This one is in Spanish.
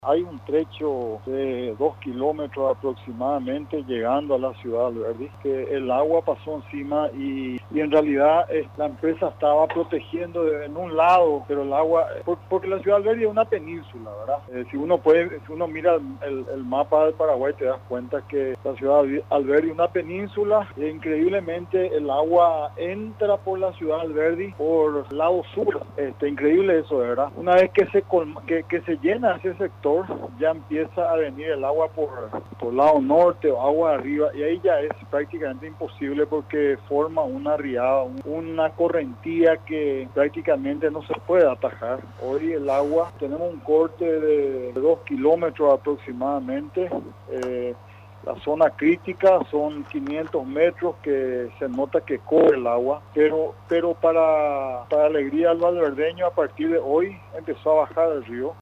Hay un trecho de 2 kilómetros aproximadamente llegando a la ciudad de Alberdi, que el agua pasó encima y en realidad la empresa estaba protegiendo en un lado, pero el agua, porque la ciudad de Alberdi es una península, ¿verdad? Si uno mira el mapa del Paraguay te das cuenta que la ciudad de Alberdi es una península e increíblemente el agua entra por la ciudad de Alberdi por el lado sur. Increíble eso, ¿verdad? Una vez que se llena ese sector, ya empieza a venir el agua por lado norte o agua arriba y ahí ya es prácticamente imposible porque forma una riada, una correntía que prácticamente no se puede atajar. Hoy el agua, tenemos un corte de 2 kilómetros aproximadamente. La zona crítica son 500 metros que se nota que corre el agua, pero para alegría al alberdeño, a partir de hoy empezó a bajar el río.